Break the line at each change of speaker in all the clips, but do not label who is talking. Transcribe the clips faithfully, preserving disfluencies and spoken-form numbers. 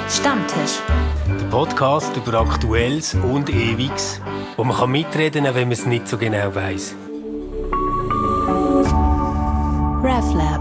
Stammtisch.
Der Podcast über Aktuelles und Ewiges, wo man kann mitreden kann, wenn man es nicht so genau weiss.
RefLab.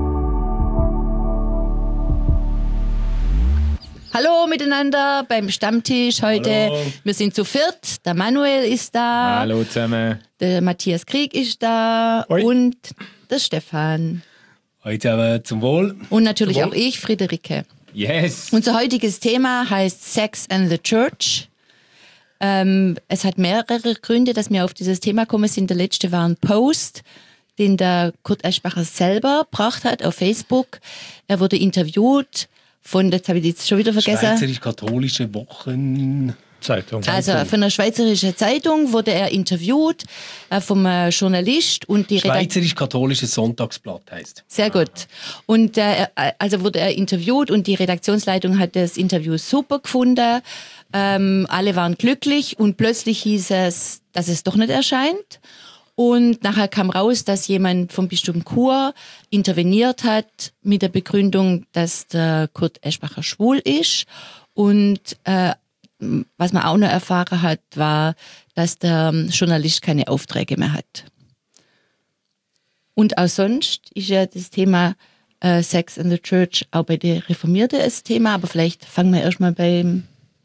Hallo miteinander beim Stammtisch heute.
Hallo.
Wir sind zu viert. Der Manuel ist da.
Hallo zusammen.
Der Matthias Krieg ist da.
Hoi.
Und der Stefan.
Heute aber zum Wohl.
Und natürlich
Zum Wohl.
auch ich, Friederike.
Yes.
Unser heutiges Thema heißt Sex and the Church. Ähm, es hat mehrere Gründe, dass wir auf dieses Thema kommen sind. Der letzte war ein Post, den der Kurt Eschbacher selber gebracht hat auf Facebook. Er wurde interviewt von, jetzt habe ich jetzt schon wieder vergessen.
Schweizerisch-katholische Wochen...
Zeitung.
Also von einer schweizerischen Zeitung wurde er interviewt äh, vom äh, Journalist und die Redaktion.
Schweizerisch-katholisches Sonntagsblatt heisst.
Sehr gut. Und äh, also wurde er interviewt und die Redaktionsleitung hat das Interview super gefunden. Ähm, alle waren glücklich und plötzlich hieß es, dass es doch nicht erscheint. Und nachher kam raus, dass jemand vom Bistum Chur interveniert hat mit der Begründung, dass der Kurt Eschbacher schwul ist. Und äh, was man auch noch erfahren hat, war, dass der Journalist keine Aufträge mehr hat. Und auch sonst ist ja das Thema äh, Sex in the Church auch bei den Reformierten ein Thema, aber vielleicht fangen wir erstmal beim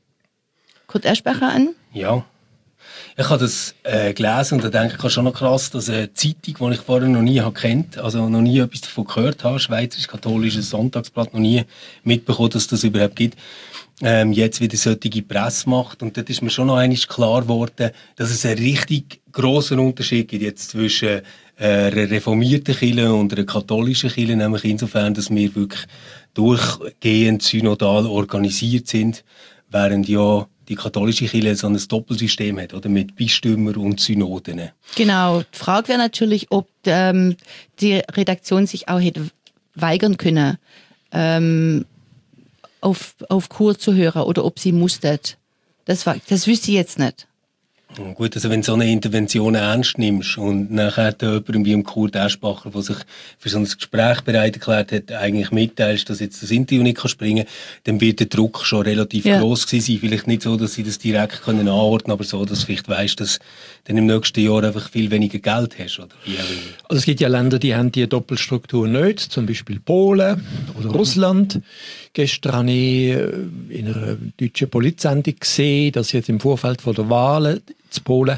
Kurt Eschbacher an.
Ja. Ich habe das äh, gelesen und da denke ich schon noch krass, dass eine Zeitung, die ich vorher noch nie kennt, also noch nie etwas davon gehört habe, Schweizerisch-katholisches Sonntagsblatt, noch nie mitbekommen, dass das überhaupt gibt, ähm, jetzt wieder solche Presse macht. Und dort ist mir schon noch einmal klar geworden, dass es einen richtig grossen Unterschied gibt jetzt zwischen äh, einer reformierten Kirche und einer katholischen Kirche, nämlich insofern, dass wir wirklich durchgehend synodal organisiert sind, während ja die katholische Kirche so ein Doppelsystem hat, oder, mit Bistümern und Synoden.
Genau. Die Frage wäre natürlich, ob ähm, die Redaktion sich auch hätte weigern können, ähm, auf, auf Chur zu hören oder ob sie musste. Das, war, das wüsste ich jetzt nicht.
Gut, also wenn du so eine Intervention ernst nimmst und nachher jemandem wie im Kurt Eschbacher, der sich für so ein Gespräch bereit erklärt hat, eigentlich mitteilst, dass jetzt das Interview nicht springen kann, dann wird der Druck schon relativ
ja.
gross gewesen sein. Vielleicht nicht so, dass sie das direkt können anordnen, aber so, dass du vielleicht weisst, dass du dann im nächsten Jahr einfach viel weniger Geld hast. Oder wie auch immer.
Also es gibt ja Länder, die haben diese Doppelstruktur nicht, zum Beispiel Polen oder Russland. Gestern habe ich in einer deutschen Politsendung gesehen, dass jetzt im Vorfeld von der Wahlen in Polen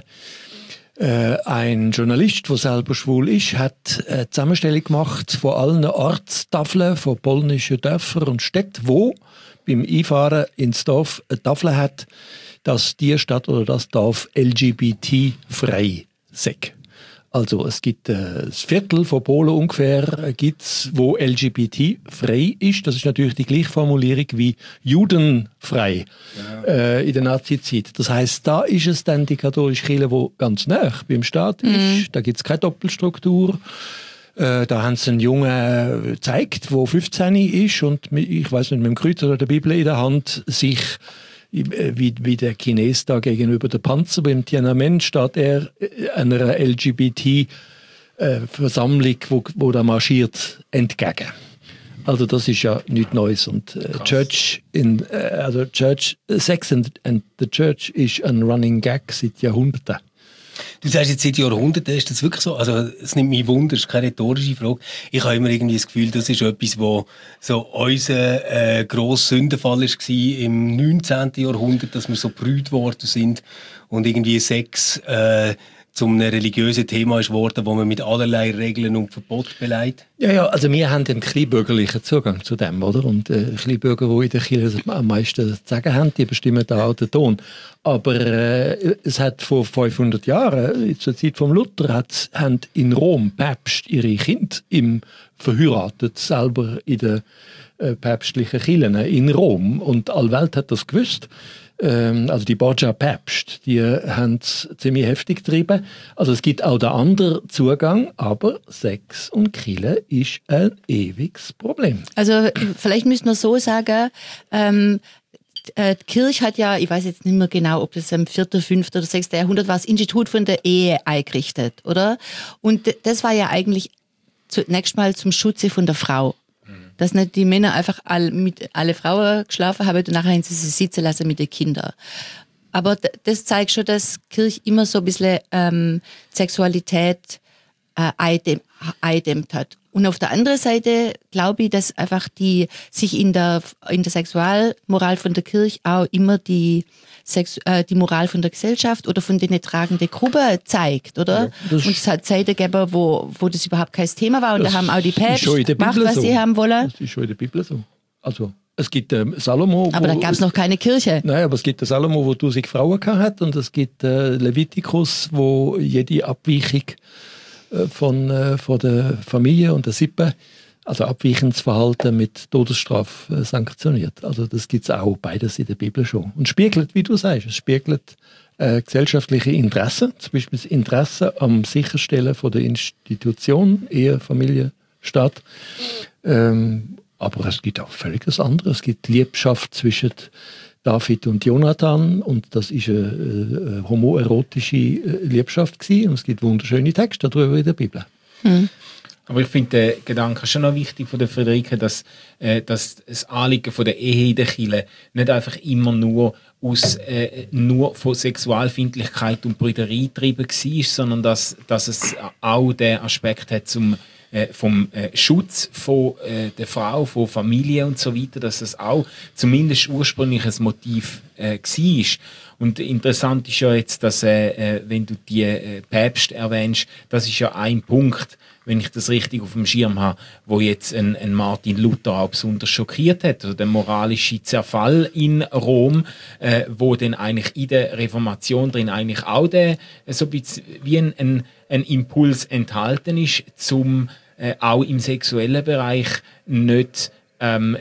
äh, ein Journalist, der selber schwul ist, hat eine Zusammenstellung gemacht von allen Ortstafeln von polnischen Dörfern und Städten, wo beim Einfahren ins Dorf eine Tafel hat, dass die Stadt oder das Dorf L G B T-frei sei. Also es gibt äh, das Viertel von Polen ungefähr, äh, gibt's, wo L G B T-frei ist. Das ist natürlich die gleiche Formulierung wie judenfrei ja. äh, in der Nazi-Zeit. Das heisst, da ist es dann die katholische Kirche, die ganz nah beim Staat mhm. ist. Da gibt es keine Doppelstruktur. Äh, da haben sie einen Jungen gezeigt, der fünfzehn ist und mit, ich weiß nicht, mit dem Kreuz oder der Bibel in der Hand sich Wie, wie der Chines da gegenüber der Panzer beim Tiananmen steht er einer L G B T-Versammlung, wo, wo da marschiert, entgegen. Also das ist ja nichts Neues. Und äh, Church in, äh, also Church, Sex and, and the Church ist ein Running Gag seit Jahrhunderten.
Du sagst jetzt seit Jahrhunderten, ist das wirklich so? Also, es nimmt mich Wunder, das ist keine rhetorische Frage. Ich habe immer irgendwie das Gefühl, das ist etwas, wo so unser äh, grosser Sündenfall war im neunzehnten Jahrhundert, dass wir so brüht worden sind und irgendwie Sex äh, zum einem religiösen Thema ist worden, wo man mit allerlei Regeln und Verboten beleidigt.
Ja, ja, also wir haben den kleinbürgerlichen Zugang zu dem, oder? Und äh, Kleinbürger, die in der Kirche am meisten zu sagen haben, die bestimmen da auch den Ton. Aber äh, es hat vor fünfhundert Jahren, zur Zeit von Luther, hat, haben in Rom Päpste ihre Kinder im verheiratet, selber in den äh, päpstlichen Kirchen in Rom. Und all Welt hat das gewusst. Also die Borgia Päpste, die haben es ziemlich heftig getrieben. Also es gibt auch den anderen Zugang, aber Sex und Kirche ist ein ewiges Problem.
Also vielleicht müssen wir so sagen, ähm, die Kirche hat ja, ich weiß jetzt nicht mehr genau, ob das im vierten, fünften oder sechsten Jahrhundert war, das Institut von der Ehe eingerichtet, oder? Und das war ja eigentlich zunächst mal zum Schutze von der Frau. dass nicht die Männer einfach all, mit alle Frauen geschlafen haben und nachher haben sie sie sitzen lassen mit den Kindern. Aber d- das zeigt schon, dass Kirche immer so ein bisschen ähm, Sexualität äh, eindämm- eindämmt hat. Und auf der anderen Seite glaube ich, dass einfach die sich in der, in der Sexualmoral von der Kirche auch immer die, Sex, äh, die Moral von der Gesellschaft oder von den tragenden Gruppen zeigt, oder?
Ja, das
und es hat Zeiten gegeben, wo, wo das überhaupt kein Thema war und da haben auch die Päpste gemacht, was
so.
sie haben wollen.
Das ist schon in der Bibel so. Also, es gibt ähm, Salomo.
Aber da
wo-
gab es noch keine Kirche.
Nein, aber es gibt den Salomo, wo tausend Frauen gehabt hat, und es gibt äh, Levitikus, wo jede Abweichung äh, von, äh, von der Familie und der Sippe, also abweichendes Verhalten mit Todesstrafe äh, sanktioniert. Also das gibt es auch beides in der Bibel schon. Und spiegelt, wie du sagst, es spiegelt äh, gesellschaftliche Interessen, zum Beispiel das Interesse am Sicherstellen von der Institution, Ehe, Familie, Staat. Ähm, aber es gibt auch völlig das andere. Es gibt Liebschaft zwischen David und Jonathan, und das ist eine, eine homoerotische Liebschaft gewesen. Und es gibt wunderschöne Texte darüber in der Bibel.
Hm.
Aber ich finde den Gedanken schon noch wichtig von der Friederike, dass, äh, dass das Anliegen von der Ehe in der Kirche nicht einfach immer nur aus äh, nur von Sexualfeindlichkeit und Brüderei getrieben war, sondern dass, dass es auch den Aspekt hat zum äh, vom äh, Schutz von äh, der Frau, von Familie und so weiter, dass es auch zumindest ursprünglich ein Motiv äh, war. Und interessant ist ja jetzt, dass äh, wenn du die äh, Päpste erwähnst, das ist ja ein Punkt, wenn ich das richtig auf dem Schirm habe, wo jetzt ein, ein Martin Luther auch besonders schockiert hat, also der moralische Zerfall in Rom, äh, wo dann eigentlich in der Reformation drin eigentlich auch der, so ein bisschen wie ein, ein, ein Impuls enthalten ist, zum äh, auch im sexuellen Bereich nicht ähm,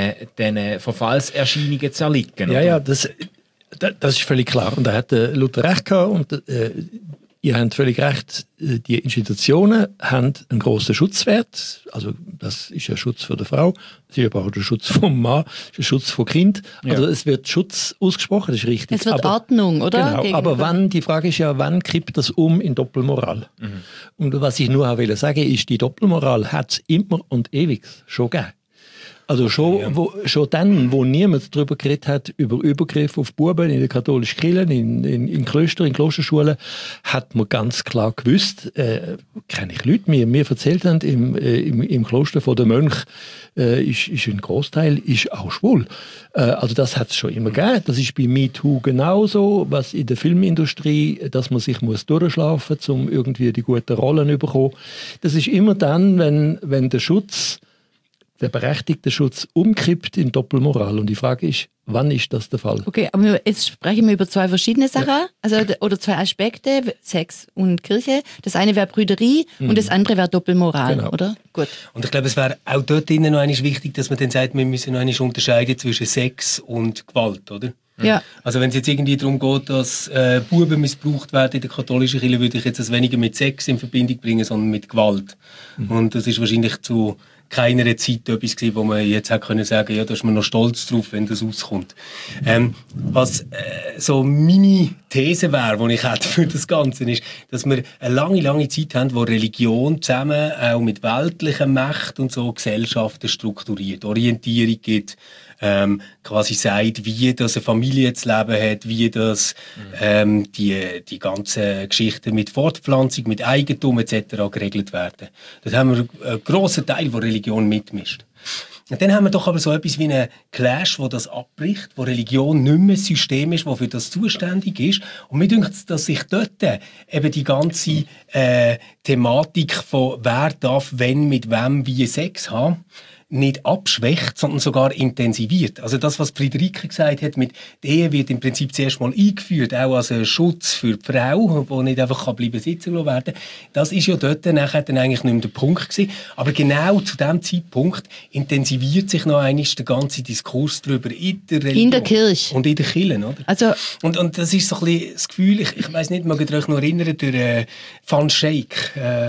diesen Verfallserscheinungen zu erliegen.
Ja,
oder?
ja, das, das ist völlig klar. Und da hat äh, Luther recht gehabt. Und äh, ihr habt völlig recht, die Institutionen haben einen grossen Schutzwert. Also das ist ein Schutz für die Frau, das ist aber auch der Schutz vom Mann, das ist ein Schutz vom Kind.
Ja.
Also es wird Schutz ausgesprochen, das ist richtig.
Es wird
aber,
Ordnung, oder?
Genau,
Gegenüber-
aber wann, die Frage ist ja, wann kippt das um in Doppelmoral? Mhm. Und was ich nur auch will sagen ist, die Doppelmoral hat es immer und ewig schon gegeben. Also schon,
Ja.
wo, schon dann, wo niemand darüber geredet hat, über Übergriffe auf Buben in den katholischen Kirchen, in, in, in Klöstern, in Klosterschulen, hat man ganz klar gewusst, äh, kenne ich Leute, mir, mir erzählt haben, im, äh, im, im Kloster von der Mönch äh, ist, ist ein Großteil ist auch schwul. Äh, also das hat es schon immer gegeben. Das ist bei MeToo genauso, was in der Filmindustrie, dass man sich muss durchschlafen muss, um irgendwie die guten Rollen zu bekommen. Das ist immer dann, wenn, wenn der Schutz der berechtigte Schutz umkippt in Doppelmoral. Und die Frage ist, wann ist das der Fall?
Okay, aber wir- jetzt sprechen wir über zwei verschiedene Sachen, ja. also d- oder zwei Aspekte, Sex und Kirche. Das eine wäre Brüderie mhm. und das andere wäre Doppelmoral,
Genau.
oder? Gut.
Und ich glaube, es wäre auch dort drinnen noch einmal wichtig, dass man dann sagt, wir müssen noch einmal unterscheiden zwischen Sex und Gewalt, oder?
Ja.
Also wenn es jetzt irgendwie darum geht, dass äh, Buben missbraucht werden in der katholischen Kirche, würde ich jetzt das weniger mit Sex in Verbindung bringen, sondern mit Gewalt. Mhm. Und das ist wahrscheinlich zu keiner Zeit etwas gewesen, wo man jetzt hätte können sagen, ja, da ist man noch stolz drauf, wenn das rauskommt. Ähm, was äh, so meine These wäre, die ich hätte für das Ganze, ist, dass wir eine lange, lange Zeit haben, wo Religion zusammen auch mit weltlichen Mächten und so Gesellschaften strukturiert, Orientierung gibt, ähm, quasi sagt, wie das eine Familie zu leben hat, wie das ähm, die, die ganzen Geschichten mit Fortpflanzung, mit Eigentum et cetera geregelt werden. Das haben wir einen grossen Teil, wo Religion mitmischt. Und dann haben wir doch aber so etwas wie einen Clash, wo das abbricht, wo Religion nicht mehr ein System ist, das für das zuständig ist. Und mir denkt, dass sich dort eben die ganze äh, Thematik von wer darf wenn mit wem wie Sex haben, nicht abschwächt, sondern sogar intensiviert. Also das, was Friederike gesagt hat, mit der Ehe wird im Prinzip zuerst mal eingeführt, auch als ein Schutz für die Frau, die nicht einfach kann bleiben sitzen lassen werden. Das ist ja dort nachher dann eigentlich nicht mehr der Punkt gewesen. Aber genau zu diesem Zeitpunkt intensiviert sich noch einmal der ganze Diskurs darüber in der Religion.
In der Kirche.
Und in der Kirche, oder?
Also,
Und, und das ist so ein bisschen das Gefühl, ich, ich weiss nicht, mag ich euch noch erinnern, durch äh, Van Schaik, äh,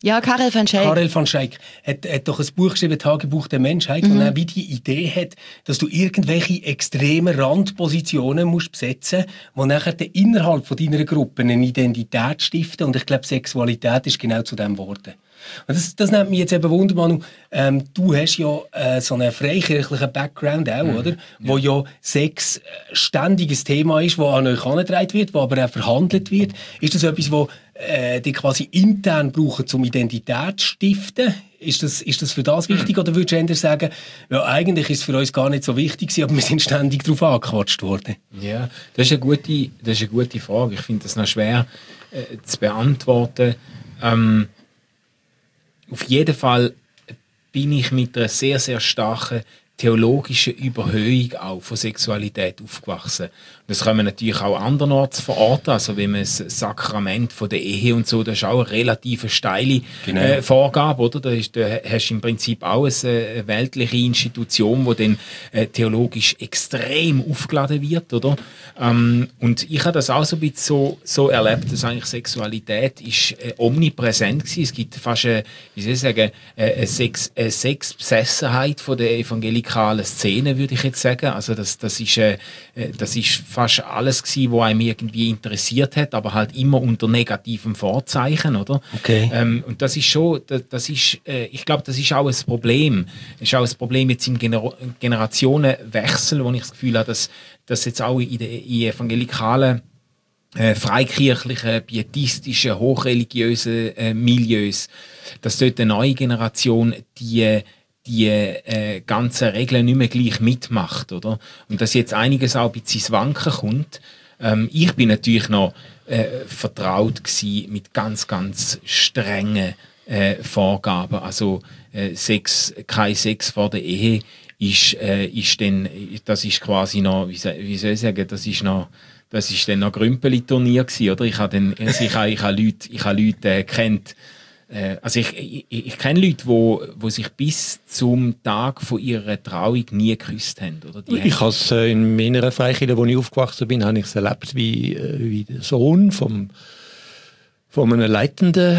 Ja, Karel van Scheik.
Karel van Scheik hat, hat doch ein Buch geschrieben, Tagebuch der Menschheit, mhm. wo er wie die Idee hat, dass du irgendwelche extremen Randpositionen musst besetzen, wo nachher innerhalb von deiner Gruppe eine Identität stiften. Und ich glaube, Sexualität ist genau zu dem geworden. Und das, das nimmt mich jetzt eben Wunder, Manu. Ähm, du hast ja äh, so einen freikirchlichen Background auch, mhm. oder? Wo ja. ja Sex äh, ständiges Thema ist, wo an euch herangetragen wird, wo aber auch verhandelt wird. Ist das etwas, wo äh, die quasi intern brauchen, um Identität zu stiften? Ist das, ist das für das wichtig? Mhm. Oder würdest du eher sagen, ja, eigentlich ist es für uns gar nicht so wichtig, aber wir sind ständig darauf angequatscht worden?
Ja, das ist eine gute, das ist eine gute Frage. Ich finde das noch schwer äh, zu beantworten. Ähm, Auf jeden Fall bin ich mit einer sehr, sehr starken theologischen Überhöhung auch von Sexualität aufgewachsen. Das kann man natürlich auch andernorts verorten, also wenn man das Sakrament von der Ehe und so, das ist auch eine relativ steile genau. äh, Vorgabe, oder? Da, ist, da hast du im Prinzip auch eine, eine weltliche Institution, die dann äh, theologisch extrem aufgeladen wird, oder? Ähm, und ich habe das auch so ein bisschen so, so erlebt, dass eigentlich Sexualität ist äh, omnipräsent gewesen. Es gibt fast eine, wie soll ich sagen, eine, Sex, eine Sexbesessenheit von der evangelikalen Szene, würde ich jetzt sagen. Also das, das ist, äh, das ist fast alles gewesen, was einem irgendwie interessiert hat, aber halt immer unter negativem Vorzeichen, oder?
Okay.
Ähm, und das ist schon, das, das ist, äh, ich glaube, das ist auch ein Problem. Das ist auch ein Problem jetzt im Gener- Generationenwechsel, wo ich das Gefühl habe, dass, dass jetzt auch in den in evangelikalen Äh, freikirchlichen, pietistischen, hochreligiösen äh, Milieus, dass dort eine neue Generation die die äh, ganzen Regeln nicht mehr gleich mitmacht, oder? Und dass jetzt einiges auch ein bisschen ins Wanken kommt. Ähm, ich bin natürlich noch äh, vertraut gsi mit ganz, ganz strengen äh, Vorgaben. Also äh, Sex, kein Sex vor der Ehe ist, äh, ist dann, das ist quasi noch, wie, wie soll ich sagen, das ist noch Das war dann noch Grümpeli-Turnier, oder? Ich habe dann, also ich habe, ich habe Leute, ich habe Leute äh, kennt, äh, also ich, ich, ich kenne Leute, wo, wo sich bis zum Tag von ihrer Trauung nie geküsst haben, oder? Die
ich habe es äh, in meiner Freikirche, wo ich aufgewachsen bin, habe ich es erlebt, wie, äh, wie der Sohn vom, von einem Leitenden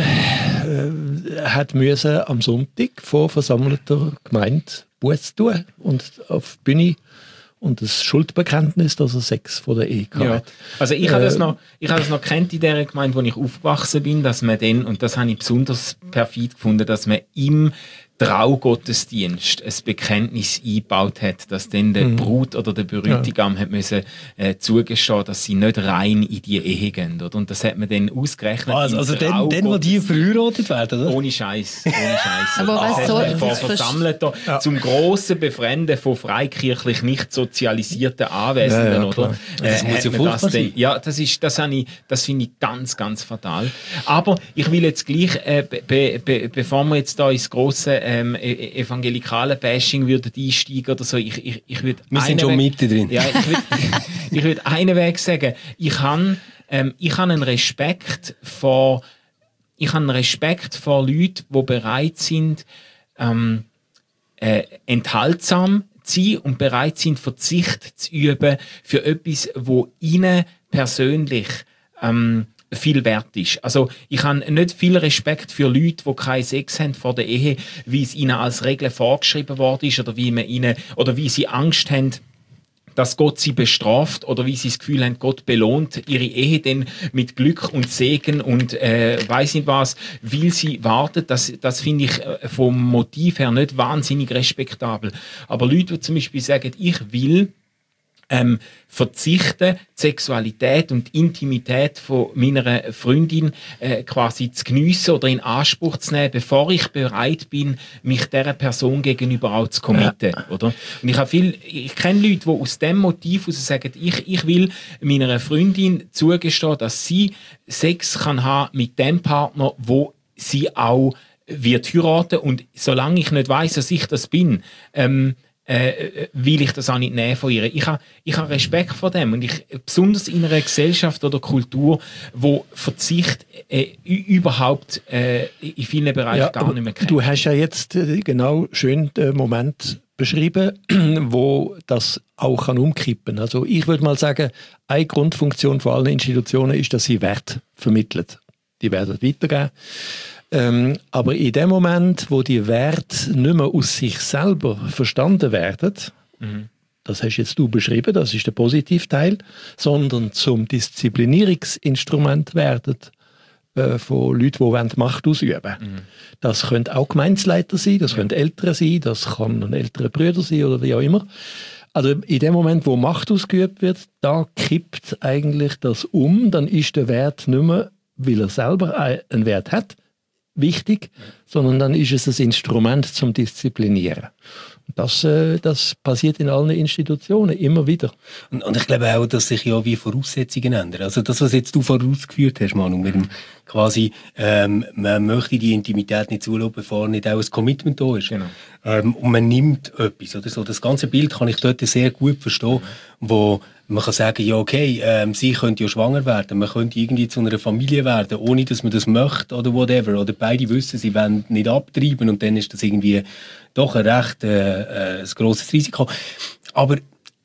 äh, hat müssen am Sonntag vor versammelter Gemeinde Buß tun und auf die Bühne und das Schuldbekenntnis, dass er Sex vor der Ehe hatte.
Ja. Also ich äh, habe das noch, ich habe das noch kennt in der Gemeinde, wo ich aufgewachsen bin, dass man dann, und das habe ich besonders perfid gefunden, dass man im Traugottesdienst ein Bekenntnis eingebaut hat, dass dann der mhm. Brut oder der Bräutigam ja. hat müssen, äh, zugestehen, dass sie nicht rein in die Ehe gehen. Oder? Und das hat man dann ausgerechnet.
Also, also dann, dann, wo die verheiratet werden, oder?
Ohne Scheiß, ohne Scheiß.
Aber was so?
Vor Versammelter ja. zum grossen Befremden von freikirchlich nicht sozialisierten Anwesenden, ja, ja, oder?
Äh, das muss ja furchtbar sein.
Ja, das ist, das habe ich, das finde ich ganz, ganz fatal. Aber ich will jetzt gleich, äh, be, be, bevor wir jetzt da ins grosse ähm, evangelikalen Bashing würden einsteigen oder so, ich, ich, ich würde
wir sind schon Mitte drin.
Ja, ich würde ich würd einen Weg sagen, ich habe ähm, ich habe einen Respekt vor ich habe einen Respekt vor Leuten, die bereit sind, ähm, äh, enthaltsam zu sein und bereit sind, Verzicht zu üben für etwas, wo ihnen persönlich ähm, viel wert ist. Also ich habe nicht viel Respekt für Leute, die keinen Sex haben vor der Ehe, wie es ihnen als Regel vorgeschrieben worden ist oder wie man ihnen oder wie sie Angst haben, dass Gott sie bestraft oder wie sie das Gefühl haben, Gott belohnt ihre Ehe dann mit Glück und Segen und äh, weiss nicht was, will sie warten. Das, das finde ich äh, vom Motiv her nicht wahnsinnig respektabel. Aber Leute, die zum Beispiel sagen, ich will Ähm, verzichten, die Sexualität und Intimität von meiner Freundin äh, quasi zu geniessen oder in Anspruch zu nehmen, bevor ich bereit bin, mich dieser Person gegenüber auch zu committen, ja. oder? Und ich habe viel, ich kenne Leute, die aus dem Motiv heraus sagen, ich, ich will meiner Freundin zugestehen, dass sie Sex kann haben mit dem Partner, wo sie auch wird heiraten, und solange ich nicht weiss, dass ich das bin, ähm, Äh, will ich das auch nicht nehmen von ihr. Ich habe ich ha Respekt vor dem, und ich, besonders in einer Gesellschaft oder Kultur, wo Verzicht äh, überhaupt äh, in vielen Bereichen ja, gar nicht mehr kennt.
Du hast ja jetzt äh, genau schön den Moment beschrieben, wo das auch kann umkippen. Also ich würde mal sagen, eine Grundfunktion von allen Institutionen ist, dass sie Wert vermitteln. Die werden weitergeben. Ähm, aber in dem Moment, wo die Werte nicht mehr aus sich selber verstanden werden, mhm. das hast jetzt du beschrieben, das ist der Positivteil, sondern zum Disziplinierungsinstrument werden äh, von Leuten, die Macht ausüben wollen. Mhm. Das können auch Gemeindeleiter sein, das ja. können Eltern sein, das kann ein älterer Bruder sein oder wie auch immer. Also in dem Moment, wo Macht ausgeübt wird, da kippt eigentlich das um, dann ist der Wert nicht mehr, weil er selber einen Wert hat, wichtig, sondern dann ist es ein Instrument zum Disziplinieren. Das, äh, das passiert in allen Institutionen immer wieder.
Und, und ich glaube auch, dass sich ja wie Voraussetzungen ändern. Also das, was jetzt du vorausgeführt hast, Manu, mit dem quasi, ähm, man möchte die Intimität nicht zulassen, bevor nicht auch ein Commitment da ist. Genau. Ähm, und man nimmt etwas oder so. Das ganze Bild kann ich dort sehr gut verstehen, mhm. wo man kann sagen, ja okay, ähm, sie könnte ja schwanger werden, man könnte irgendwie zu einer Familie werden, ohne dass man das möchte oder whatever. Oder beide wissen, sie wollen nicht abtreiben und dann ist das irgendwie doch ein recht äh, äh, ein grosses Risiko. Aber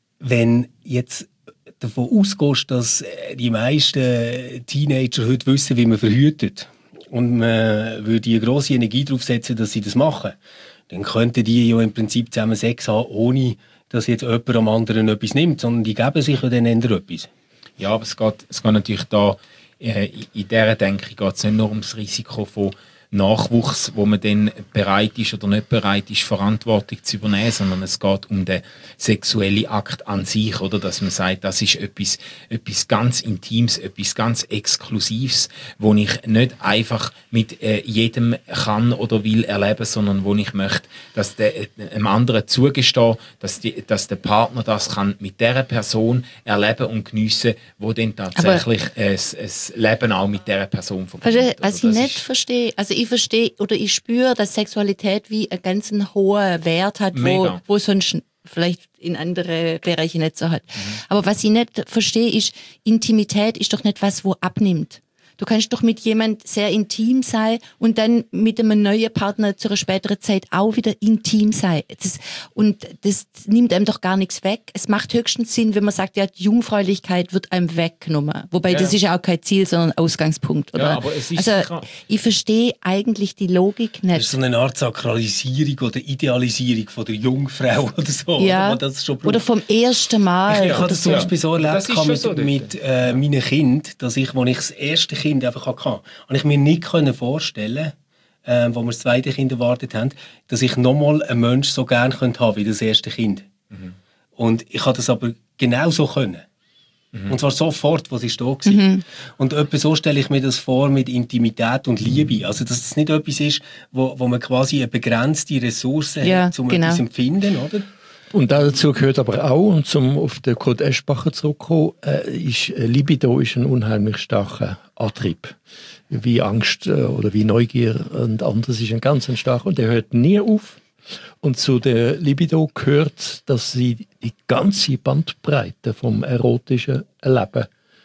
wenn jetzt davon ausgehst, dass die meisten Teenager heute wissen, wie man verhütet und man würde eine grosse Energie darauf setzen, dass sie das machen, dann könnten die ja im Prinzip zusammen Sex haben, ohne dass jetzt jemand am anderen etwas nimmt, sondern die geben sich ja dann eher etwas.
Ja, aber es geht, es geht natürlich da, äh, in dieser Denke geht es nicht nur ums Risiko von Nachwuchs, wo man dann bereit ist oder nicht bereit ist, Verantwortung zu übernehmen, sondern es geht um den sexuellen Akt an sich, oder dass man sagt, das ist etwas, etwas ganz Intimes, etwas ganz Exklusives, wo ich nicht einfach mit äh, jedem kann oder will erleben, sondern wo ich möchte, dass der, einem anderen zugestehen, dass, die, dass der Partner das kann mit der Person erleben und geniessen, wo dann tatsächlich ein äh, Leben auch mit dieser Person verbindet.
Was ich nicht verstehe, also ich verstehe oder ich spüre, dass Sexualität wie einen ganz hohen Wert hat, wo, wo sonst vielleicht in andere Bereiche nicht so hat. Mhm. Aber was ich nicht verstehe, ist, Intimität ist doch nicht was, wo abnimmt. Du kannst doch mit jemandem sehr intim sein und dann mit einem neuen Partner zu einer späteren Zeit auch wieder intim sein. Das, und das nimmt einem doch gar nichts weg. Es macht höchstens Sinn, wenn man sagt, ja, die Jungfräulichkeit wird einem weggenommen. Wobei ja. das ist ja auch kein Ziel, sondern Ausgangspunkt. Oder? Ja, aber es ist also ich verstehe eigentlich die Logik nicht.
Das ist so eine Art Sakralisierung oder Idealisierung von der Jungfrau oder so.
Ja.
Oder, das schon
oder vom ersten Mal.
Ich, ich habe das zum Beispiel so erlebt mit, so mit äh, meinen Kindern, dass ich, als ich das erste Kind einfach hatte, und ich mir nicht vorstellen konnte, äh, wo wir das zweite Kind erwartet haben, dass ich nochmal einen Menschen so gerne haben könnte wie das erste Kind. Mhm. Und ich konnte das aber genau so können. Mhm. Und zwar sofort, was ist da war. Mhm. Und etwa so stelle ich mir das vor mit Intimität und Liebe. Also, dass es nicht etwas ist, wo, wo man quasi eine begrenzte Ressource
ja,
hat, um
genau.
etwas zu empfinden, oder?
Und dazu gehört aber auch, und zum auf den Kurt Eschbacher zurückzukommen, äh, ist Libido ist ein unheimlich starker Antrieb. Wie Angst äh, oder wie Neugier und anderes ist ein ganz ein starker. Und der hört nie auf. Und zu der Libido gehört, dass sie die ganze Bandbreite vom erotischen Leben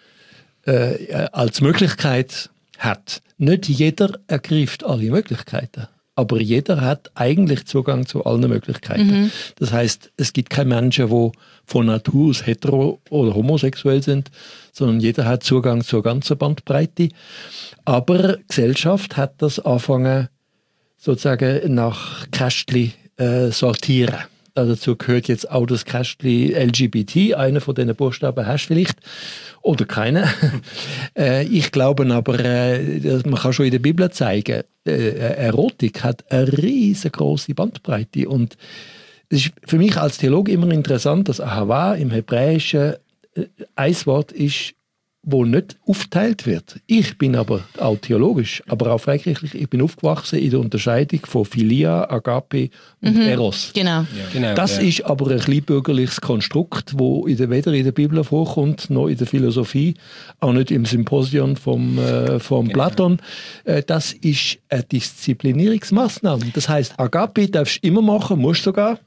äh, als Möglichkeit hat. Nicht jeder ergreift alle Möglichkeiten. Aber jeder hat eigentlich Zugang zu allen Möglichkeiten. Mhm. Das heißt, es gibt keine Menschen, die von Natur aus hetero- oder homosexuell sind, sondern jeder hat Zugang zur ganzen Bandbreite. Aber die Gesellschaft hat das angefangen, sozusagen nach Kästchen äh, sortieren. Dazu gehört jetzt auch das Kästchen L G B T. Einer von diesen Buchstaben hast du vielleicht. Oder keine. äh, ich glaube aber, äh, man kann schon in der Bibel zeigen, äh, Erotik hat eine riesengroße Bandbreite. Und es ist für mich als Theologe immer interessant, dass Ahava im Hebräischen äh, ein Wort ist, wo nicht aufgeteilt wird. Ich bin aber auch theologisch, aber auch freikirchlich. Ich bin aufgewachsen in der Unterscheidung von Philia, Agape und mhm, Eros.
Genau.
Ja. genau
das ja. ist aber ein kleinbürgerliches Konstrukt, wo in der, weder in der Bibel vorkommt, noch in der Philosophie, auch nicht im Symposion vom, äh, vom genau. Platon. Äh, das ist eine Disziplinierungsmaßnahme. Das heisst, Agape darfst du immer machen, musst sogar.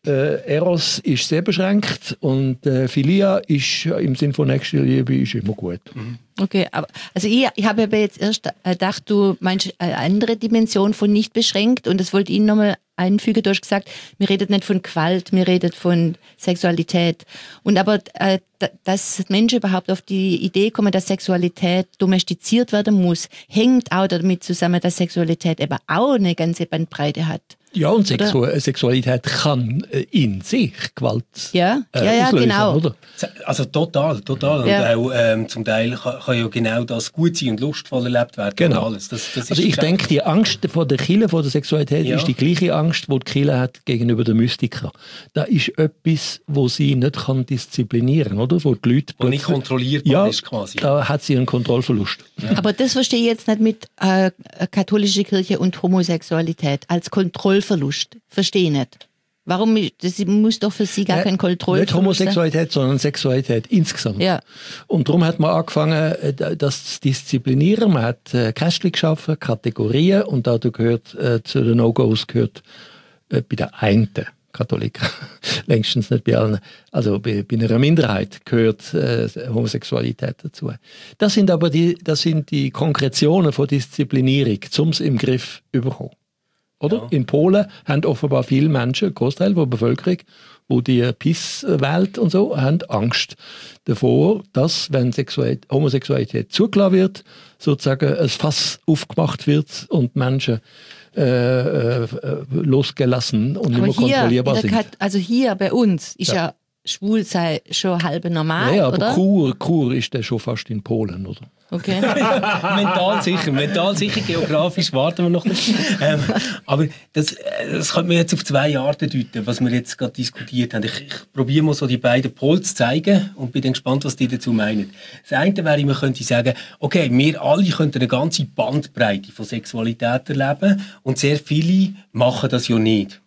Äh, Eros ist sehr beschränkt und äh, Philia ist im Sinne von nächster Liebe ist immer gut.
Mhm.
Okay, aber also ich, ich habe aber jetzt erst gedacht, du meinst eine andere Dimension von nicht beschränkt und das wollte ich nochmal einfügen. Du hast gesagt, wir reden nicht von Gewalt, wir reden von Sexualität. Und aber, äh, dass Menschen überhaupt auf die Idee kommen, dass Sexualität domestiziert werden muss, hängt auch damit zusammen, dass Sexualität eben auch eine ganze Bandbreite hat.
Ja, und Sexu Sexualität kann äh, in sich Gewalt
ja,
äh,
ja, ja,
auslösen,
genau.
oder?
Also total, total.
Ja.
Und auch ähm, zum Teil kann, kann ja genau das gut sein und lustvoll erlebt werden.
Genau.
Und alles. Das, das ist
Also ich denke, die Angst vor der Kirche, vor der Sexualität,
Ja.
ist die gleiche Angst, die die Kirche hat gegenüber den Mystikern. Da ist etwas, wo sie nicht kann disziplinieren, oder? Wo die Leute
Wo nicht kontrollierbar
ja,
ist quasi.
da hat sie einen Kontrollverlust.
Aber das verstehe ich jetzt nicht mit äh, katholischer Kirche und Homosexualität als Kontrollverlust. Verstehe ich nicht. Warum? Das muss doch für sie gar
Äh,
kein Kontrollverlust
Nicht Homosexualität, sondern Sexualität insgesamt.
Ja.
Und darum hat man angefangen, äh, das zu disziplinieren. Man hat äh, Kästchen geschaffen, Kategorien, und da gehört äh, zu den No-Gos gehört äh, bei der einen Katholiken, längstens nicht bei allen, also bei, bei einer Minderheit gehört äh, Homosexualität dazu. Das sind aber die, das sind die Konkretionen von Disziplinierung, um es im Griff zu bekommen. Oder?
Ja.
In Polen haben offenbar viele Menschen, ein Großteil der Bevölkerung, wo die P I S wählt und so, haben Angst davor, dass, wenn Sexualität, Homosexualität zugelassen wird, sozusagen ein Fass aufgemacht wird und Menschen äh, äh, losgelassen und
Aber
nicht mehr
hier,
kontrollierbar
in der
sind.
Kat- also hier bei uns ist ja,
Ja.
schwul sei schon halb normal,
Ja, ja, aber
oder?
Chur, Chur ist der schon fast in Polen, oder?
Okay.
mental sicher, mental sicher, geografisch warten wir noch nicht. Ähm, aber das, äh, das könnte man jetzt auf zwei Arten deuten, was wir jetzt gerade diskutiert haben. Ich, ich probiere mal so die beiden Pole zu zeigen und bin dann gespannt, was die dazu meinen. Das eine wäre, man könnte sagen, okay, wir alle könnten eine ganze Bandbreite von Sexualität erleben und sehr viele machen das ja nicht.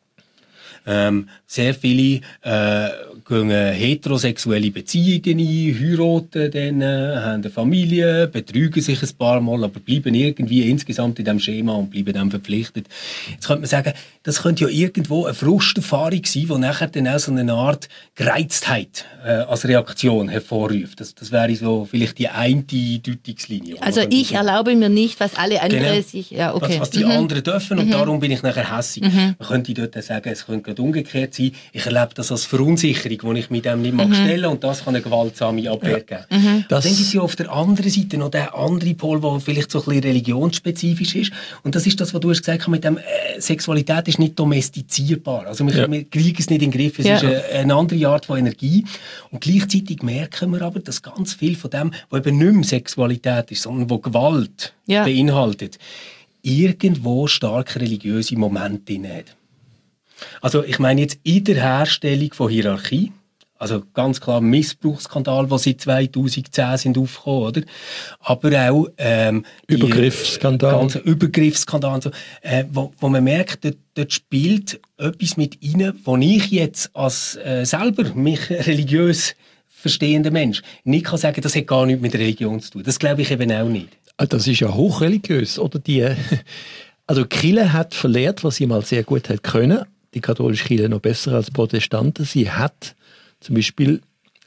Ähm, sehr viele äh, gehen heterosexuelle Beziehungen ein, heiraten dann, äh, haben eine Familie, betrügen sich ein paar Mal, aber bleiben irgendwie insgesamt in diesem Schema und bleiben dem verpflichtet. Jetzt könnte man sagen, das könnte ja irgendwo eine Frusterfahrung sein, die nachher dann auch so eine Art Gereiztheit äh, als Reaktion hervorruft. Das, das wäre so vielleicht die eine Deutungslinie.
Also ich erlaube mir nicht, was alle anderen
Genau.
sich... Ja, okay.
Was, was die
Mhm.
anderen dürfen und
Mhm.
darum bin ich nachher hässig.
Mhm.
Man könnte dort sagen, es könnte gerade umgekehrt sein. Ich erlebe das als Verunsicherung, die ich mit dem nicht mag
Mhm.
stellen und das kann eine gewaltsame Abwehr geben.
Mhm.
Das-
Dann gibt es ja auf der anderen Seite noch den anderen Pol, der vielleicht so ein bisschen religionsspezifisch ist. Und das ist das, was du hast gesagt hast, mit dem äh, Sexualität ist nicht domestizierbar. Also wir,
Ja.
wir kriegen es nicht in den Griff. Es
Ja.
ist eine, eine andere Art von Energie. Und gleichzeitig merken wir aber, dass ganz viel von dem, was eben nicht mehr Sexualität ist, sondern wo Gewalt
Ja.
beinhaltet, irgendwo stark religiöse Momente drin hat. Also ich meine jetzt in der Herstellung von Hierarchie, also ganz klar Missbrauchsskandal, die seit zweitausendzehn sind aufgekommen, oder? Aber auch ähm, die
Übergriffsskandal.
ganzen Übergriffsskandal, so, äh, wo, wo man merkt, dort, dort spielt etwas mit rein, wo ich jetzt als äh, selber mich religiös verstehender Mensch nicht kann sagen, das hat gar nichts mit Religion zu tun. Das glaube ich eben auch nicht.
Ah, das ist ja hochreligiös, oder? Die, also die Kirche hat verlehrt, was sie mal sehr gut hat können. Die katholische Kirche noch besser als Protestanten. Sie hat zum Beispiel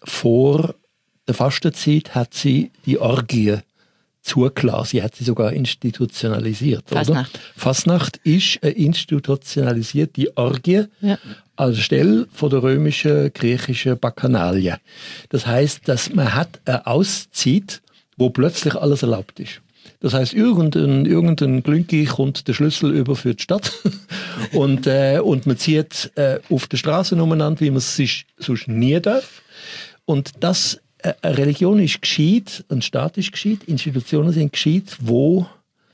vor der Fastenzeit hat sie die Orgie zugelassen. Sie hat sie sogar institutionalisiert.
Fasnacht.
Oder? Fasnacht ist eine institutionalisierte Orgie
Ja.
anstelle von der römischen, griechischen Bakchanalie. Das heißt, dass man hat eine Auszeit, wo plötzlich alles erlaubt ist. Das heißt, irgendein, irgendein Glünki kommt den Schlüssel über für die Stadt und, äh, und man zieht äh, auf der Straße umeinander, wie man es sich sonst nie darf. Und das, äh, eine Religion ist gescheit, ein Staat ist gescheit, Institutionen sind gescheit, wo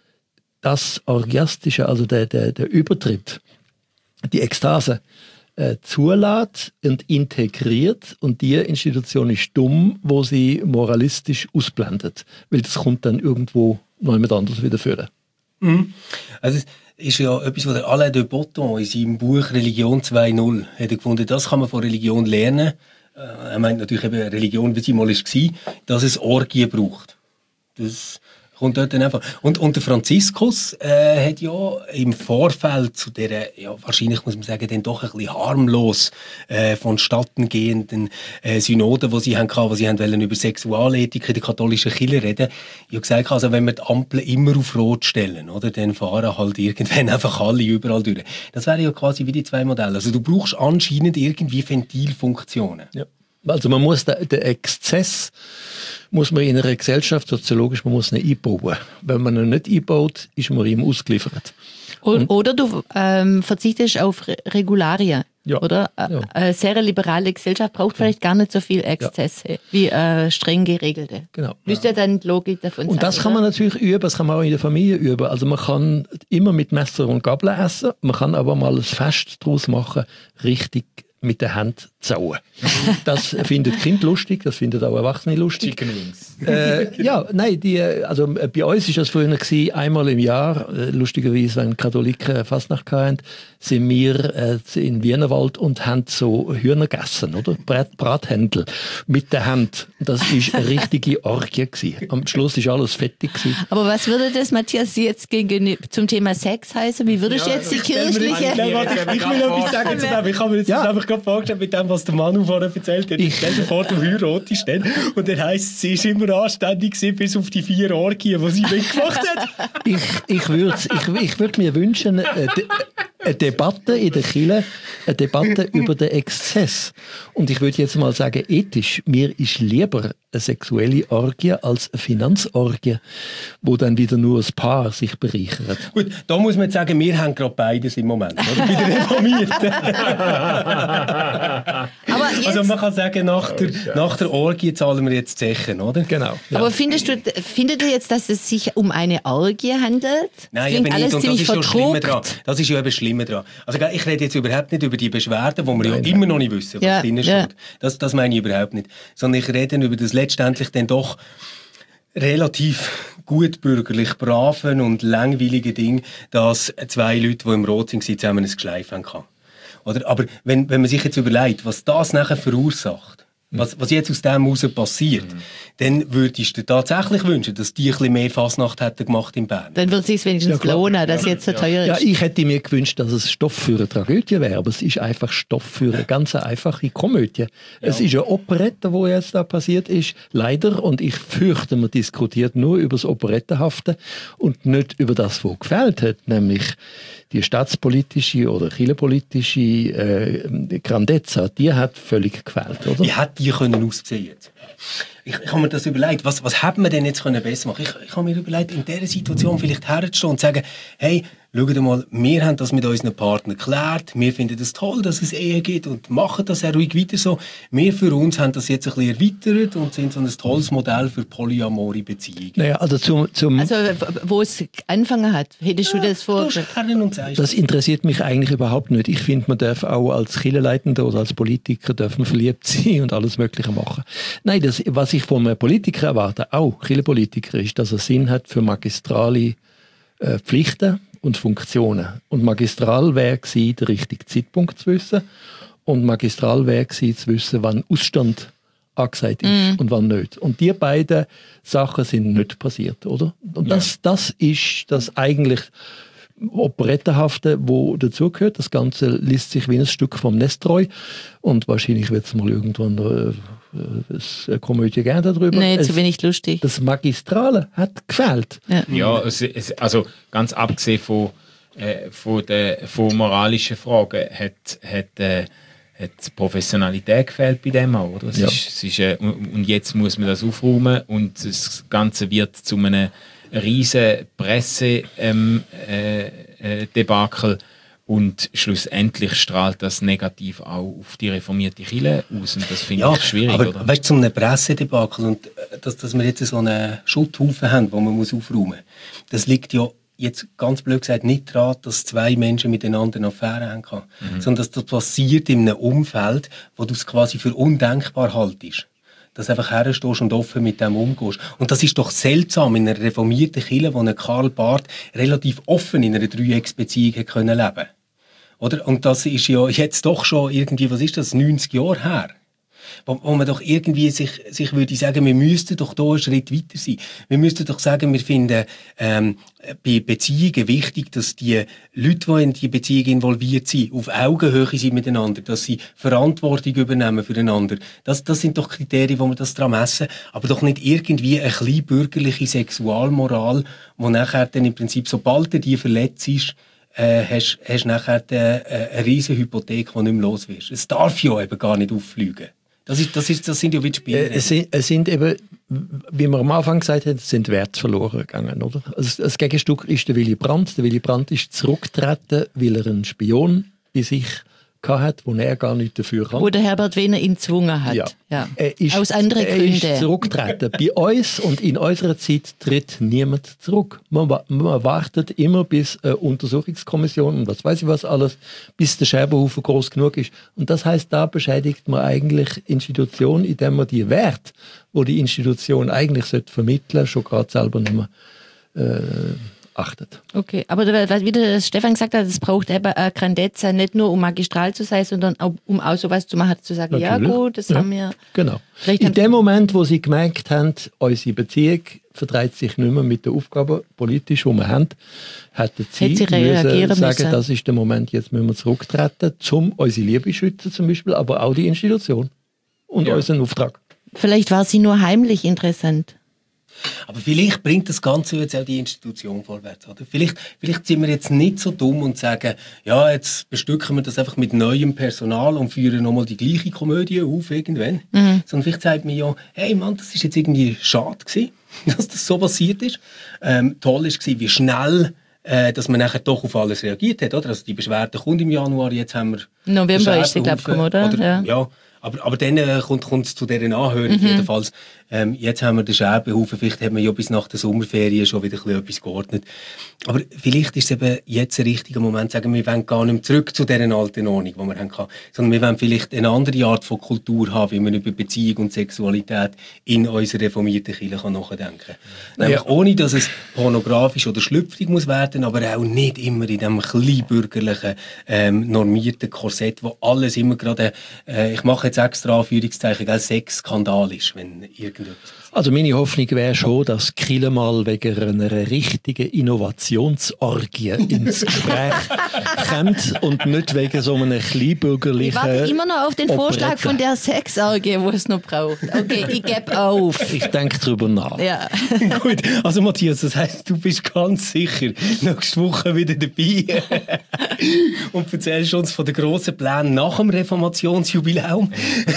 das Orgiastische, also der, der, der Übertritt, die Ekstase, äh, zulässt und integriert, und die Institution ist dumm, wo sie moralistisch ausblendet, weil das kommt dann irgendwo noch jemand anderes wieder führen.
Mhm. Also es ist ja etwas, was der Alain de Botton in seinem Buch Religion zwei Punkt null hat er gefunden, das kann man von Religion lernen. Äh, er meint natürlich eben Religion, wie sie mal war, dass es Orgien braucht. Das kommt dort dann einfach. Und, und der Franziskus äh, hat ja im Vorfeld zu dieser, ja, wahrscheinlich muss man sagen, dann doch ein bisschen harmlos äh, vonstatten gehenden äh, Synoden, die sie hatten, wo sie haben wollen über Sexualethik in der katholischen Kirche reden. Ich habe gesagt, also wenn wir die Ampel immer auf Rot stellen, oder, dann fahren halt irgendwann einfach alle überall durch. Das wäre ja quasi wie die zwei Modelle. Also du brauchst anscheinend irgendwie Ventilfunktionen.
Ja. Also man muss den, den Exzess muss man in einer Gesellschaft soziologisch, man muss ihn einbauen. Wenn man ihn nicht einbaut, ist man ihm ausgeliefert.
Und, oder du ähm, verzichtest auf Re- Regularien.
Ja.
Oder?
Ja.
Eine sehr liberale Gesellschaft braucht vielleicht gar nicht so viel Exzesse ja. wie äh, streng geregelte.
Genau.
Müsste ja dann die Logik davon sein.
Und das kann man natürlich üben, das kann man auch in der Familie üben. Also man kann immer mit Messer und Gabel essen, man kann aber mal ein Fest daraus machen, richtig mit der Hand zauen. Das findet Kind lustig, das findet auch Erwachsene lustig.
Chicken Wings.
Äh, ja, nein, die, also bei uns war das früher gewesen, einmal im Jahr, äh, lustigerweise, wenn Katholiken Fastnacht hatten, sind wir äh, in Wienerwald und haben so Hühner gegessen, oder? Brat, Brathändel mit der Hand. Das war eine richtige Orgie gewesen. Am Schluss war alles fettig gewesen.
Aber was würde das, Matthias, jetzt gegen, zum Thema Sex heißen? Wie würdest du jetzt die kirchliche...
Ich will etwas sagen zu dem. Ich habe mir jetzt
Ja.
das einfach gerade vorgestellt mit dem, was der Manu vorher erzählt hat.
Ich-
Stell dir vor, du heiratest dann. Und dann heisst es, sie ist immer anständig gewesen, bis auf die vier Orgien, die sie mitgemacht hat.
Ich, ich würde ich, ich würd mir wünschen, eine, De- eine Debatte in der Kirche, eine Debatte über den Exzess. Und ich würde jetzt mal sagen, ethisch, mir ist lieber eine sexuelle Orgie als eine Finanzorgie, wo dann wieder nur ein Paar sich bereichert.
Gut, da muss man jetzt sagen, wir haben gerade beides im Moment. Oder? Bei den Reformierten.
Aber, jetzt,
Also man kann sagen, nach der, nach der Orgie zahlen wir jetzt Zechen, oder?
Genau. Ja.
aber findest du, findet ihr jetzt, dass es sich um eine Orgie handelt?
Nein,
Klingt
eben
alles
nicht. Und das
ziemlich
ist ja das Schlimme dran.
verkrocht.
Das ist ja eben das Schlimme dran. Also ich rede jetzt überhaupt nicht über die Beschwerden, die wir ja immer noch nicht wissen, was
Ja,
drin
ja.
steht. Das, das meine ich überhaupt nicht. Sondern ich rede über das letztendlich dann doch relativ gutbürgerlich braven und langweiligen Ding, dass zwei Leute, die im Rot sind, zusammen ein Geschleif haben kann. Oder? Aber wenn, wenn man sich jetzt überlegt, was das nachher verursacht, was, was jetzt aus dem heraus passiert, mhm. dann würdest du dir tatsächlich wünschen, dass die ein bisschen mehr Fasnacht hätten gemacht in Bern.
Dann würde es sich wenigstens
Ja, klar.
lohnen, dass jetzt so teuer
Ja,
ist.
ich hätte mir gewünscht, dass es Stoff für eine Tragödie wäre, aber es ist einfach Stoff für eine ganz einfache Komödie. Es ist eine Operette, wo jetzt da passiert ist, leider, und ich fürchte, man diskutiert nur über das Operettenhafte und nicht über das, was gefällt hat, nämlich die staatspolitische oder kirchenpolitische äh, Grandezza, die hat völlig gefällt, oder?
Wie hätte die können aussehen jetzt? Ich, ich habe mir das überlegt, was, was hätte man denn jetzt können besser machen? Ich, ich habe mir überlegt, in dieser Situation vielleicht herzustehen und zu sagen, hey, schaut mal, wir haben das mit unseren Partnern geklärt, wir finden es toll, dass es Ehe gibt und machen das auch ruhig weiter so. Wir für uns haben das jetzt ein bisschen erweitert und sind so ein tolles Modell für polyamore Beziehungen.
Naja, also zum, zum
Also, wo es angefangen hat, hättest du das vor...
Du herren und sagst,
Das interessiert mich eigentlich überhaupt nicht. Ich finde, man darf auch als Kirchenleitender oder als Politiker darf man verliebt sein und alles Mögliche machen. Nein, das, was ich von einem Politiker erwarte, auch Kirchenpolitiker, ist, dass er Sinn hat für magistrale äh, Pflichten und Funktionen. Und magistral wäre gewesen, den richtigen Zeitpunkt zu wissen. Und magistral wäre gewesen, zu wissen, wann Ausstand angesagt ist mm. und wann nicht. Und die beiden Sachen sind nicht passiert, oder? Und das, ja. das ist das eigentlich Operettenhafte, wo dazugehört. Das Ganze liest sich wie ein Stück vom Nestroy und wahrscheinlich wird es mal irgendwann äh, eine Komödie geben darüber.
Nein,
es,
zu wenig lustig.
Das Magistrale hat gefehlt.
Ja,
ja es, es, also ganz abgesehen von, äh, von, der, von moralischen Fragen hat, hat, äh, hat Professionalität gefehlt bei dem auch. Oder? Es
Ja.
ist, es ist, äh, und jetzt muss man das aufräumen und das Ganze wird zu einem riesen Presse-Debakel ähm, äh, äh, und schlussendlich strahlt das negativ auch auf die reformierte Kirche aus und das finde
ja,
ich schwierig.
aber
oder?
weißt du, zum einem Pressedebakel und äh, dass, dass wir jetzt so einen Schutthaufen haben, den man muss aufräumen muss, das liegt ja jetzt ganz blöd gesagt nicht daran, dass zwei Menschen miteinander eine Affäre haben können, mhm. sondern dass das passiert in einem Umfeld, wo du es quasi für undenkbar haltest. Dass du einfach herstehst und offen mit dem umgehst. Und das ist doch seltsam in einer reformierten Kirche, wo ein Karl Barth relativ offen in einer Dreiecksbeziehung leben konnte. Oder? Und das ist ja jetzt doch schon irgendwie, was ist das, neunzig Jahre her. Wo, wo man doch irgendwie sich, sich würde sagen, wir müssten doch da einen Schritt weiter sein. Wir müssten doch sagen, wir finden ähm, bei Beziehungen wichtig, dass die Leute, die in die Beziehung involviert sind, auf Augenhöhe sind miteinander, dass sie Verantwortung übernehmen füreinander. Das, das sind doch Kriterien, wo man das dran messen, aber doch nicht irgendwie eine kleine bürgerliche Sexualmoral, wo nachher dann im Prinzip, sobald er die verletzt ist, äh, hast du nachher die, äh, eine riesen Hypothek, die nicht mehr los wirst. Es darf ja eben gar nicht auffliegen. Das, ist, das, ist, das sind ja wie die Spiele.
Es sind, es sind eben, wie wir am Anfang gesagt haben, es sind Werte verloren gegangen, oder? Also das Gegenstück ist der Willy Brandt. Der Willy Brandt ist zurückgetreten, weil er einen Spion bei sich hatte, wo er gar nicht dafür kann.
Wo der Herbert Wehner ihn gezwungen hat.
Ja.
Ja.
Er ist,
Aus anderen
er
Gründen.
ist zurückgetreten. Bei uns und in unserer Zeit tritt niemand zurück. Man, man wartet immer, bis eine Untersuchungskommission und das weiß ich was alles, bis der Scherbenhaufen groß genug ist. Und das heißt, da bescheidigt man eigentlich Institution, indem man die Werte, wo die Institution eigentlich vermitteln sollte, schon gerade selber nicht mehr äh, achtet.
Okay, aber wie der Stefan gesagt hat, es braucht eben eine Grandezza, nicht nur um magistral zu sein, sondern auch, um auch sowas zu machen, zu sagen,
Natürlich.
ja gut, das
Ja.
haben wir...
Genau.
Vielleicht
In
haben
dem Moment, wo sie gemerkt haben, unsere Beziehung verträgt sich nicht mehr mit der Aufgabe politisch, die wir haben, hätten sie,
Hätte sie reagieren
müssen sagen,
müssen.
das ist der Moment, jetzt müssen wir zurücktreten, um unsere Liebe zu schützen zum Beispiel, aber auch die Institution und
Ja.
unseren Auftrag.
Vielleicht war sie nur heimlich interessant.
Aber vielleicht bringt das Ganze jetzt auch die Institution vorwärts. Oder? Vielleicht, vielleicht sind wir jetzt nicht so dumm und sagen, ja, jetzt bestücken wir das einfach mit neuem Personal und führen nochmal die gleiche Komödie auf irgendwann. Mhm. Sondern vielleicht sagt man ja, hey Mann, das ist jetzt irgendwie schade gewesen, dass das so passiert ist. Ähm, toll ist gewesen, wie schnell äh, dass man nachher doch auf alles reagiert hat. Oder? Also die Beschwerde kommt im Januar, jetzt haben wir...
November ist sie, glaube ich, gekommen, oder?
oder
Ja.
ja. Aber, aber dann äh, kommt es zu dieser Anhörung
Mhm.
jedenfalls. Ähm, jetzt haben wir den Scherbenhaufen, vielleicht haben wir ja bis nach der Sommerferien schon wieder ein bisschen etwas geordnet. Aber vielleicht ist es eben jetzt ein richtiger Moment, zu sagen, wir wollen gar nicht mehr zurück zu dieser alten Ordnung, die wir haben, sondern wir wollen vielleicht eine andere Art von Kultur haben, wie man über Beziehung und Sexualität in unserer reformierten Kirche nachdenken kann. Nämlich
Ja.
ohne, dass es pornografisch oder schlüpfrig muss werden, aber auch nicht immer in diesem kleinbürgerlichen, ähm, normierten Korsett, wo alles immer gerade, äh, ich mache jetzt extra Anführungszeichen, gell, Sexskandal ist, wenn irgendetwas...
Also meine Hoffnung wäre schon, dass Kille mal wegen einer richtigen Innovationsorgie ins Gespräch kommt und nicht wegen so einem kleinbürgerlichen...
Ich warte immer noch auf den Vorschlag
Operette.
von der Sexorgie, wo es noch braucht. Okay, ich gebe auf.
Ich denke darüber nach.
Ja.
Gut, also Matthias, das heisst, du bist ganz sicher nächste Woche wieder dabei und erzählst uns von den grossen Plänen nach dem Reformationsjubiläum.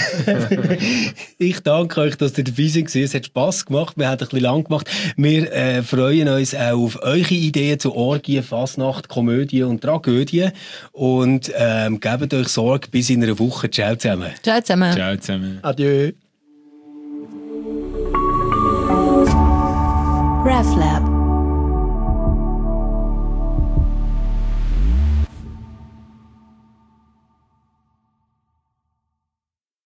Ich danke euch, dass ihr dabei seid. Es hat Spass gemacht, wir haben ein bisschen lang gemacht. Wir äh, freuen uns auch auf eure Ideen zu Orgien, Fasnacht, Komödie und Tragödie und ähm, gebt euch Sorge bis in einer Woche. Ciao zusammen.
Ciao zusammen.
Ciao zusammen.
Adieu.
RefLab.